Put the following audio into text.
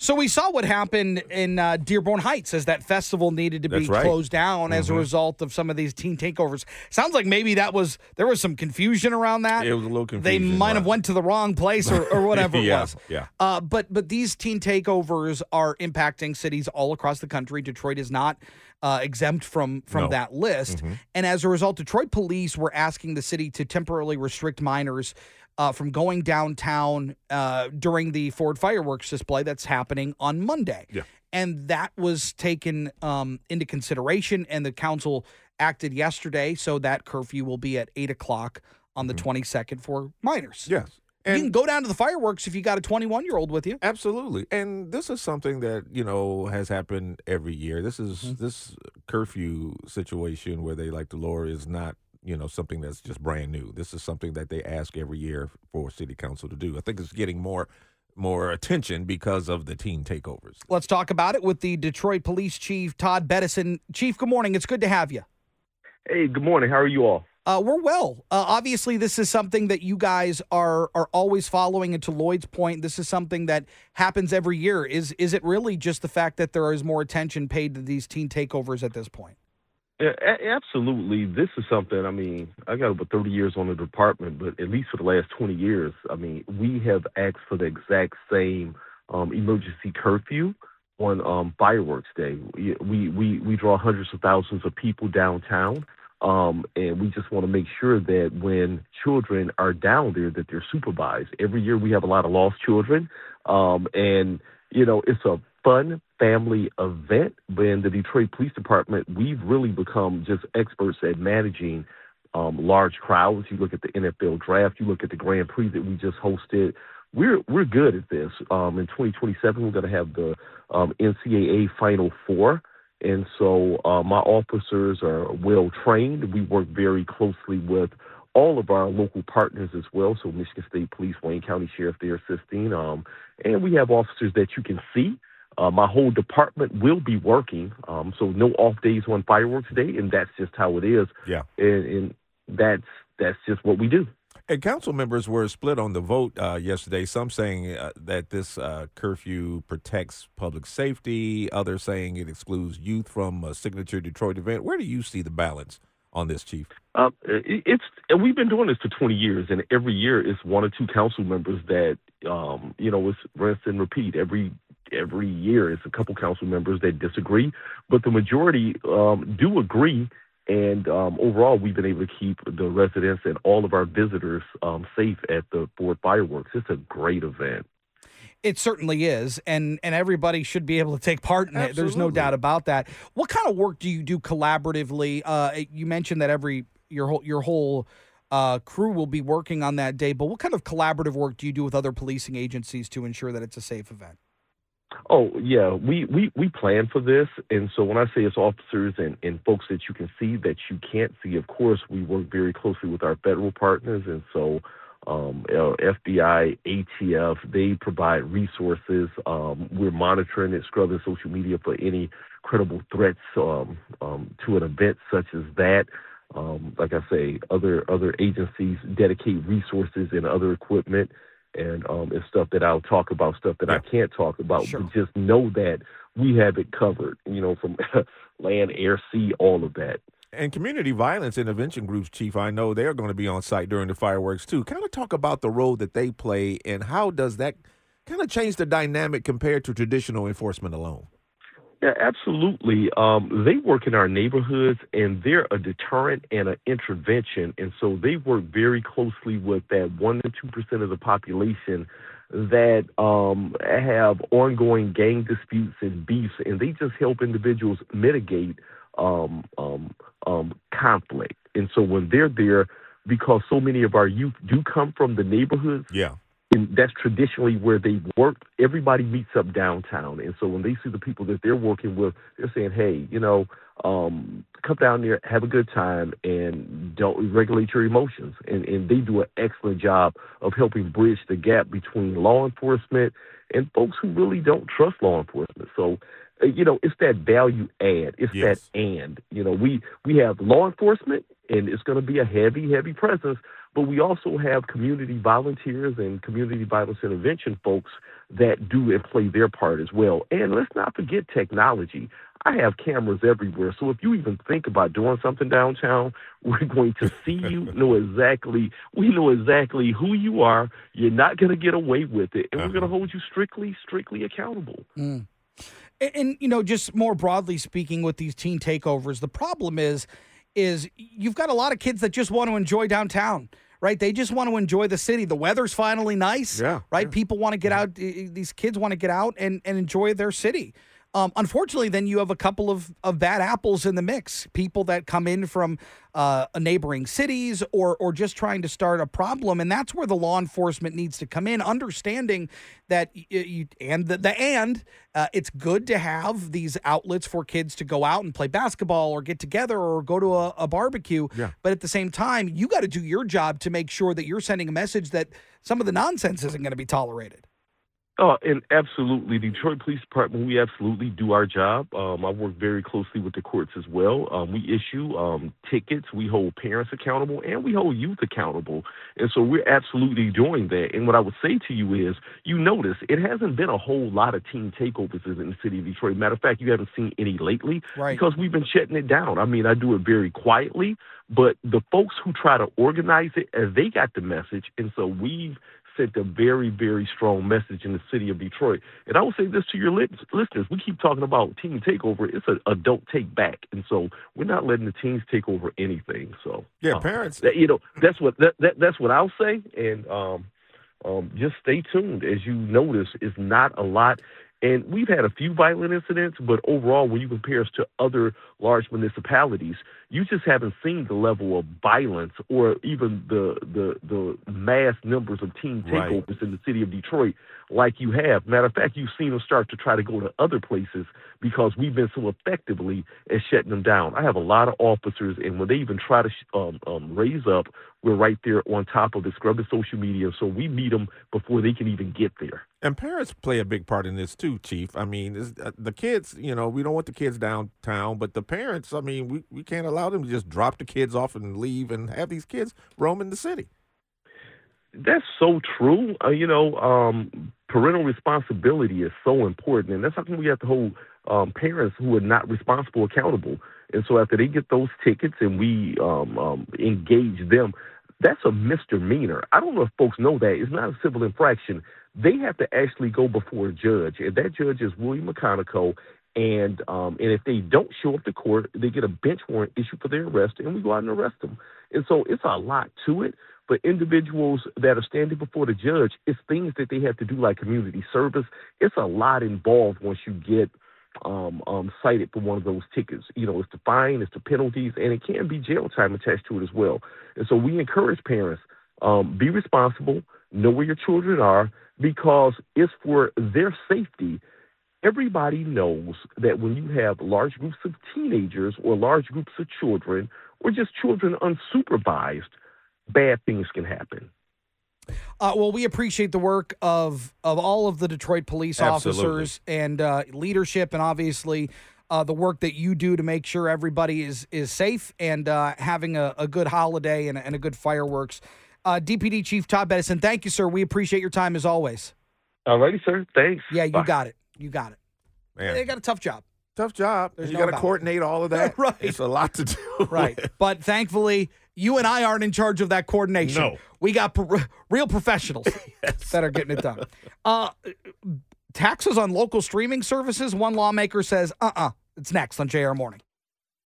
So we saw what happened in Dearborn Heights as that festival needed to be That's right. closed down as a result of some of these teen takeovers. Sounds like maybe there was some confusion around that. It was a little They confusion. might have went to the wrong place or whatever it Yeah, was. yeah. But these teen takeovers are impacting cities all across the country. Detroit is not exempt from No. that list. And as a result, Detroit police were asking the city to temporarily restrict minors from going downtown during the Ford fireworks display that's happening on Monday. Yeah. And that was taken into consideration, and the council acted yesterday, so that curfew will be at 8 o'clock on the 22nd for minors. Yes. You can go down to the fireworks if you got a 21-year-old with you. Absolutely. And this is something that, has happened every year. This is this curfew situation where they like to lower is not, something that's just brand new. This is something that they ask every year for city council to do. I think it's getting more attention because of the teen takeovers. Let's talk about it with the Detroit Police Chief, Todd Bettison. Chief, good morning. It's good to have you. Hey, good morning. How are you all? We're well. Obviously, this is something that you guys are always following. And to Lloyd's point, this is something that happens every year. Is it really just the fact that there is more attention paid to these teen takeovers at this point? Yeah, absolutely. This is something, I got over 30 years on the department, but at least for the last 20 years, we have asked for the exact same emergency curfew on fireworks day. We draw hundreds of thousands of people downtown. And we just want to make sure that when children are down there, that they're supervised. Every year we have a lot of lost children. It's a fun family event. But in the Detroit Police Department, we've really become just experts at managing large crowds. You look at the NFL draft, you look at the Grand Prix that we just hosted. We're good at this. In 2027, we're going to have the NCAA Final Four. And so my officers are well trained. We work very closely with all of our local partners as well. So Michigan State Police, Wayne County Sheriff, they're assisting. And we have officers that you can see. My whole department will be working. So no off days on fireworks day. And that's just how it is. Yeah. And that's just what we do. And council members were split on the vote yesterday, some saying that this curfew protects public safety, others saying it excludes youth from a signature Detroit event. Where do you see the balance on this, Chief? We've been doing this for 20 years, and every year it's one or two council members that, it's rinse and repeat. Every year it's a couple council members that disagree, but the majority do agree. And overall, we've been able to keep the residents and all of our visitors safe at the Ford fireworks. It's a great event. It certainly is, and everybody should be able to take part in it. There's no doubt about that. What kind of work do you do collaboratively? You mentioned that your whole crew will be working on that day, but what kind of collaborative work do you do with other policing agencies to ensure that it's a safe event? Oh, yeah, we plan for this. And so when I say it's officers and folks that you can see that you can't see, of course, we work very closely with our federal partners. And so FBI, ATF, they provide resources. We're monitoring it, scrubbing social media for any credible threats to an event such as that. Like I say, other agencies dedicate resources and other equipment. And it's stuff that I'll talk about, stuff that I can't talk about. Sure. But just know that we have it covered, from land, air, sea, all of that. And community violence intervention groups, Chief, I know they're going to be on site during the fireworks, too. Kind of talk about the role that they play and how does that kind of change the dynamic compared to traditional enforcement alone? Yeah, absolutely. They work in our neighborhoods, and they're a deterrent and an intervention. And so they work very closely with that 1% to 2% of the population that have ongoing gang disputes and beefs, and they just help individuals mitigate conflict. And so when they're there, because so many of our youth do come from the neighborhoods, and that's traditionally where they work, everybody meets up downtown. And so when they see the people that they're working with, they're saying, hey, come down there, have a good time, and don't regulate your emotions. And they do an excellent job of helping bridge the gap between law enforcement and folks who really don't trust law enforcement. So, it's that value add. It's that and. We have law enforcement, and it's going to be a heavy, heavy presence. but we also have community volunteers and community violence intervention folks that do and play their part as well. And let's not forget technology. I have cameras everywhere. So if you even think about doing something downtown, we're going to see you, we know exactly who you are. You're not going to get away with it. And we're going to hold you strictly accountable. And, just more broadly speaking with these teen takeovers, the problem is you've got a lot of kids that just want to enjoy downtown. Right, they just want to enjoy the city. The weather's finally nice. Right, yeah. People want to get out. These kids want to get out and enjoy their city. Unfortunately, then you have a couple of bad apples in the mix. People that come in from neighboring cities or just trying to start a problem, and that's where the law enforcement needs to come in, understanding that it's good to have these outlets for kids to go out and play basketball or get together or go to a barbecue. Yeah. But at the same time, you got to do your job to make sure that you're sending a message that some of the nonsense isn't going to be tolerated. Oh, and absolutely. The Detroit Police Department, we absolutely do our job. I work very closely with the courts as well. We issue tickets, we hold parents accountable, and we hold youth accountable. And so we're absolutely doing that. And what I would say to you is, you notice it hasn't been a whole lot of teen takeovers in the city of Detroit. Matter of fact, you haven't seen any lately because we've been shutting it down. I mean, I do it very quietly, but the folks who try to organize it, they got the message. And so we've sent a very, very strong message in the city of Detroit. And I will say this to your listeners. We keep talking about teen takeover. It's an adult take back. And so we're not letting the teens take over anything. So yeah, parents, that's what I'll say. And just stay tuned. As you notice, it's not a lot. And we've had a few violent incidents, but overall, when you compare us to other large municipalities, you just haven't seen the level of violence or even the mass numbers of teen takeovers in the city of Detroit like you have. Matter of fact, you've seen them start to try to go to other places because we've been so effectively at shutting them down. I have a lot of officers, and when they even try to raise up, we're right there on top of it, scrubbing social media, so we meet them before they can even get there. And parents play a big part in this too, Chief. I mean, the kids, we don't want the kids downtown, but the parents, I mean, we can't allow them to just drop the kids off and leave and have these kids roaming the city. That's so true. Parental responsibility is so important, and that's something we have to hold parents who are not responsible accountable. And so after they get those tickets and we engage them, that's a misdemeanor. I don't know if folks know that. It's not a civil infraction. They have to actually go before a judge, and that judge is William McConaughey. And if they don't show up to court, they get a bench warrant issued for their arrest, and we go out and arrest them. And so it's a lot to it. For individuals that are standing before the judge, it's things that they have to do like community service. It's a lot involved once you get cited for one of those tickets. It's the fine, it's the penalties, and it can be jail time attached to it as well. And so we encourage parents, be responsible, know where your children are, because it's for their safety. Everybody knows that when you have large groups of teenagers or large groups of children or just children unsupervised, bad things can happen. Well, we appreciate the work of all of the Detroit police officers and leadership, and obviously the work that you do to make sure everybody is safe and having a good holiday and a good fireworks. DPD Chief Todd Bettison, thank you, sir. We appreciate your time as always. All righty, sir. Thanks. Yeah, you got it. You got it. Man. They got a tough job. Tough job. You got to coordinate all of that. Right. It's a lot to do. Right. But thankfully, you and I aren't in charge of that coordination. No. We got real professionals that are getting it done. Taxes on local streaming services. One lawmaker says, it's next on JR Morning.